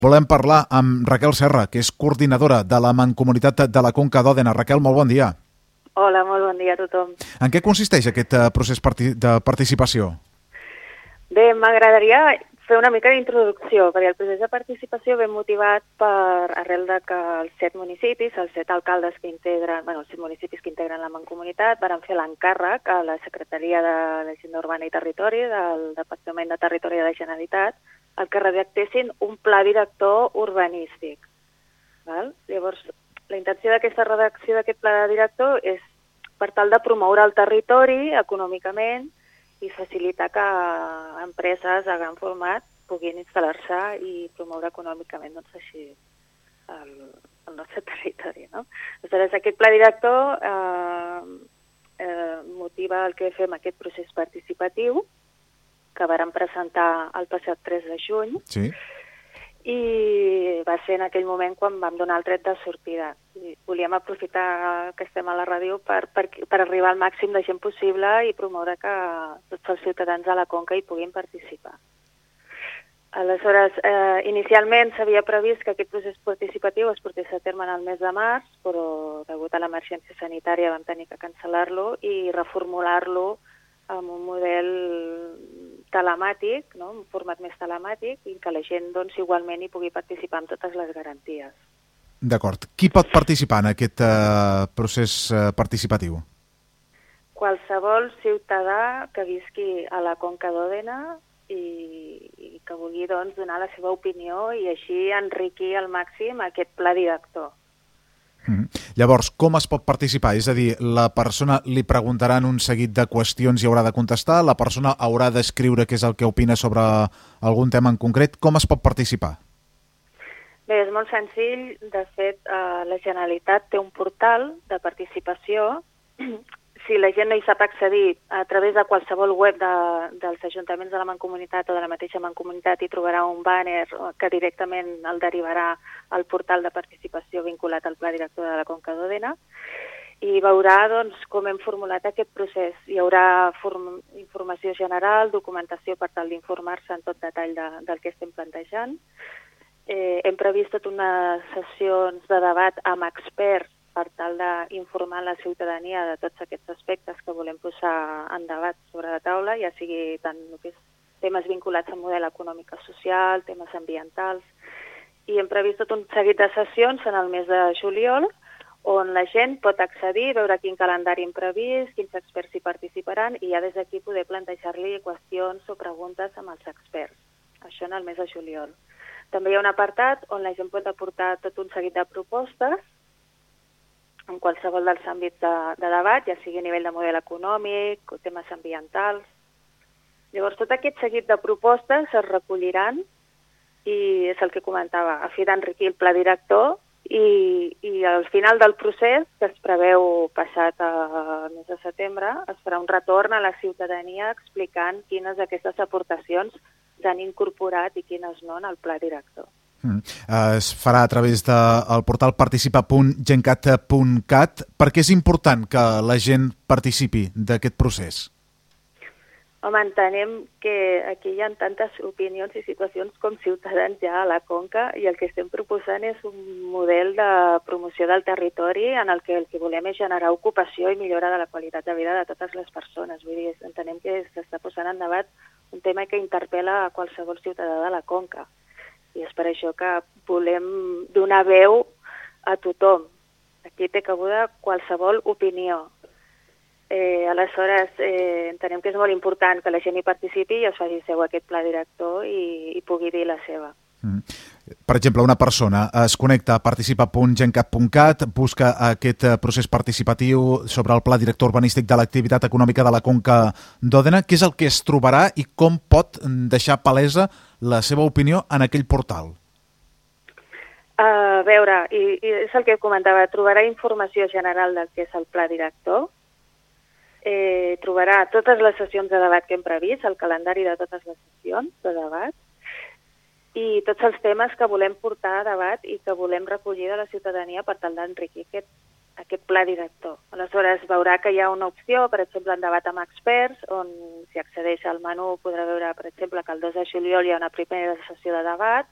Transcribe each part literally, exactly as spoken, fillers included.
Volem parlar amb Raquel Serra, que és coordinadora de la Mancomunitat de la Conca d'Òdena. Raquel, molt bon dia. Hola, molt bon dia a tothom. En què consisteix aquest procés de participació? Bé, m'agradaria fer una mica d'introducció, perquè el procés de participació ve motivat per arrel de que els set municipis, els set alcaldes que integren, bueno, els set municipis que integren la Mancomunitat, van fer l'encàrrec a la Secretaria d'Agenda Urbana i Territori del Departament de Territori de la Generalitat, el que redactessin un pla director urbanístic. Val? Llavors, la intenció d'aquesta redacció d'aquest pla director és per tal de promoure el territori econòmicament i facilitar que empreses de gran format puguin instal·lar-se i promoure econòmicament doncs, així el, el nostre territori. No? Aleshores, aquest pla director eh, eh, motiva el que fem aquest procés participatiu que vàrem presentar el passat tres de juny, sí. I va ser en aquell moment quan vam donar el tret de sortida. I volíem aprofitar que estem a la ràdio per, per, per arribar al màxim de gent possible i promoure que tots els ciutadans de la Conca hi puguin participar. Aleshores, eh, inicialment s'havia previst que aquest procés participatiu es portés a terme en el mes de març, però degut a l'emergència sanitària vam tenir que cancel·lar-lo i reformular-lo amb un model telemàtic, no? Un format més telemàtic, i que la gent doncs, igualment hi pugui participar amb totes les garanties. D'acord. Qui pot participar en aquest eh, procés eh, participatiu? Qualsevol ciutadà que visqui a la Conca d'Òdena i, i que vulgui doncs, donar la seva opinió i així enriquir al màxim aquest pla director. Mm. Llavors, com es pot participar? És a dir, la persona li preguntaran un seguit de qüestions i haurà de contestar, la persona haurà d'escriure què és el que opina sobre algun tema en concret. Com es pot participar? Bé, és molt senzill. De fet, eh, la Generalitat té un portal de participació. Si la gent no hi sap accedir a través de qualsevol web de, dels ajuntaments de la Mancomunitat o de la mateixa Mancomunitat, hi trobarà un banner que directament el derivarà al portal de participació vinculat al Pla Director de la Conca d'Òdena i veurà doncs, com hem formulat aquest procés. Hi haurà form informació general, documentació per tal d'informar-se en tot detall de, del que estem plantejant. Eh, hem previst tot unes sessions de debat amb experts per tal d'informar la ciutadania de tots aquests aspectes que volem posar en debat sobre la taula, ja sigui tant el que és temes vinculats al model econòmic i social, temes ambientals, i hem previst tot un seguit de sessions en el mes de juliol, on la gent pot accedir, veure quin calendari hem previst, quins experts hi participaran, i ja des d'aquí poder plantejar-li qüestions o preguntes amb els experts. Això en el mes de juliol. També hi ha un apartat on la gent pot aportar tot un seguit de propostes en qualsevol dels àmbits de, de debat, ja sigui a nivell de model econòmic o temes ambientals. Llavors, tot aquest seguit de propostes es recolliran i és el que comentava, a fi d'enriquir el pla director i, i al final del procés, que es preveu passat al mes de setembre, es farà un retorn a la ciutadania explicant quines d'aquestes aportacions s'han incorporat i quines no en el pla director. Mm. Es farà a través del portal participa punt gencat punt cat. Per què és important que la gent participi d'aquest procés? Home, entenem que aquí hi ha tantes opinions i situacions com ciutadans ja a la Conca i el que estem proposant és un model de promoció del territori en el que el que volem és generar ocupació i millora de la qualitat de vida de totes les persones. Vull dir, entenem que s'està posant en debat un tema que interpel·la a qualsevol ciutadà de la Conca. I és per això que volem donar veu a tothom. Aquí té cabuda qualsevol opinió. Eh, aleshores, eh, entenem que és molt important que la gent hi participi i es faci seu aquest pla director i, i pugui dir la seva. Mm. Per exemple, una persona es connecta a participa punt gencat punt cat, busca aquest procés participatiu sobre el pla director urbanístic de l'activitat econòmica de la Conca d'Òdena. Què és el que es trobarà i com pot deixar palesa la seva opinió en aquell portal? A veure, i, i és el que comentava, trobarà informació general del que és el pla director, eh, trobarà totes les sessions de debat que hem previst, el calendari de totes les sessions de debat, i tots els temes que volem portar a debat i que volem recollir de la ciutadania per tal d'enriquir aquest, aquest pla director. Aleshores, veurà que hi ha una opció, per exemple, en debat amb experts, on si accedeix al menú podrà veure, per exemple, que el dos de juliol hi ha una primera sessió de debat,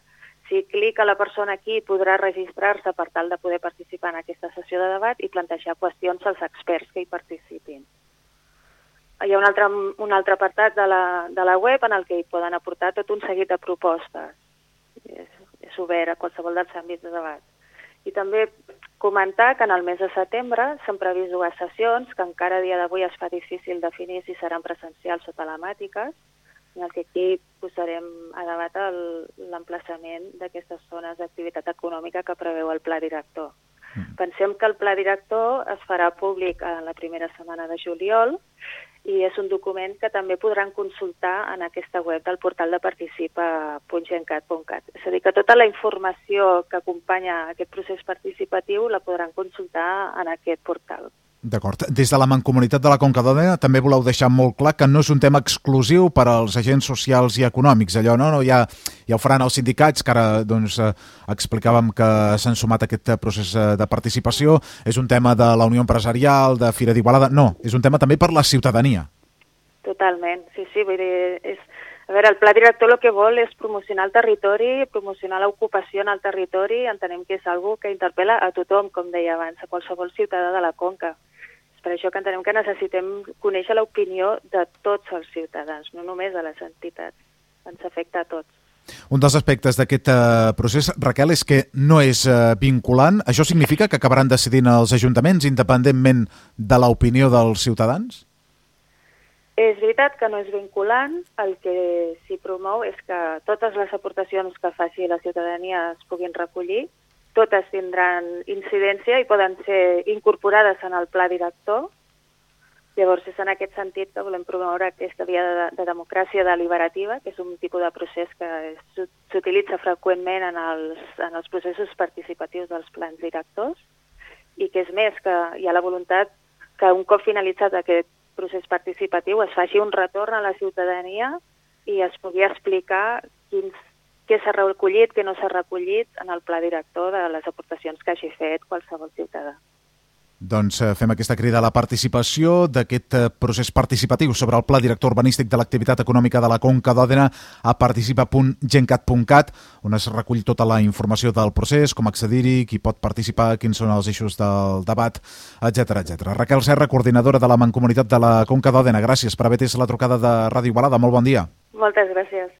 Si clica la persona aquí, podrà registrar-se per tal de poder participar en aquesta sessió de debat i plantejar qüestions als experts que hi participin. Hi ha un altre, un altre apartat de la, de la web en el que hi poden aportar tot un seguit de propostes. És, és obert a qualsevol dels àmbits de debat. I també comentar que en el mes de setembre s'han previst dues sessions que encara a dia d'avui es fa difícil definir si seran presencials o telemàtiques, en el que aquí posarem a debat l'emplaçament d'aquestes zones d'activitat econòmica que preveu el pla director. Mm. Pensem que el pla director es farà públic en la primera setmana de juliol i és un document que també podran consultar en aquesta web del portal de participa punt gencat punt cat. És a dir, que tota la informació que acompanya aquest procés participatiu la podran consultar en aquest portal. D'acord. Des de la Mancomunitat de la Conca d'Òdena també voleu deixar molt clar que no és un tema exclusiu per als agents socials i econòmics. Allò no, no ja, ja ho faran els sindicats, que ara doncs, eh, explicàvem que s'han sumat a aquest procés de participació. És un tema de la Unió Empresarial, de Fira d'Igualada. No, és un tema també per la ciutadania. Totalment, sí, sí. Vull dir, és... A veure, el pla director el que vol és promocionar el territori, promocionar l'ocupació en el territori, entenem que és algo que interpel·la a tothom, com deia abans, a qualsevol ciutadà de la Conca. És per això que entenem que necessitem conèixer l'opinió de tots els ciutadans, no només de les entitats. Ens afecta a tots. Un dels aspectes d'aquest uh, procés, Raquel, és que no és uh, vinculant. Això significa que acabaran decidint els ajuntaments independentment de l'opinió dels ciutadans? És veritat que no és vinculant, el que s'hi promou és que totes les aportacions que faci la ciutadania es puguin recollir, totes tindran incidència i poden ser incorporades en el pla director. Llavors és en aquest sentit que volem promoure aquesta via de, de democràcia deliberativa, que és un tipus de procés que s'utilitza freqüentment en els, en els processos participatius dels plans directors i que és més que hi ha la voluntat que un cop finalitzat aquest procés participatiu es faci un retorn a la ciutadania i es pugui explicar quins, què s'ha recollit, què no s'ha recollit en el pla director de les aportacions que hagi fet qualsevol ciutadà. Doncs fem aquesta crida a la participació d'aquest procés participatiu sobre el Pla Director Urbanístic de l'Activitat Econòmica de la Conca d'Òdena a participa punt gencat punt cat, on es recull tota la informació del procés, com accedir-hi, qui pot participar, quins són els eixos del debat, etcètera, etcètera. Raquel Serra, coordinadora de la Mancomunitat de la Conca d'Òdena, gràcies per haver atès la trucada de Ràdio Igualada. Molt bon dia. Moltes gràcies.